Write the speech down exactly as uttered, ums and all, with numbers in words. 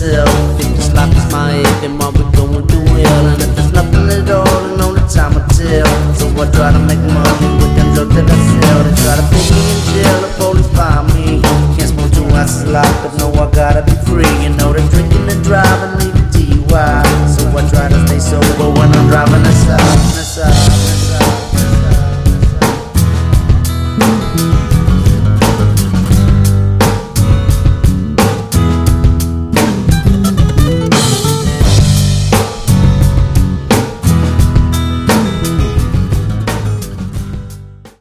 myself. If it's like my head, then why we going through hell? And if there's nothing at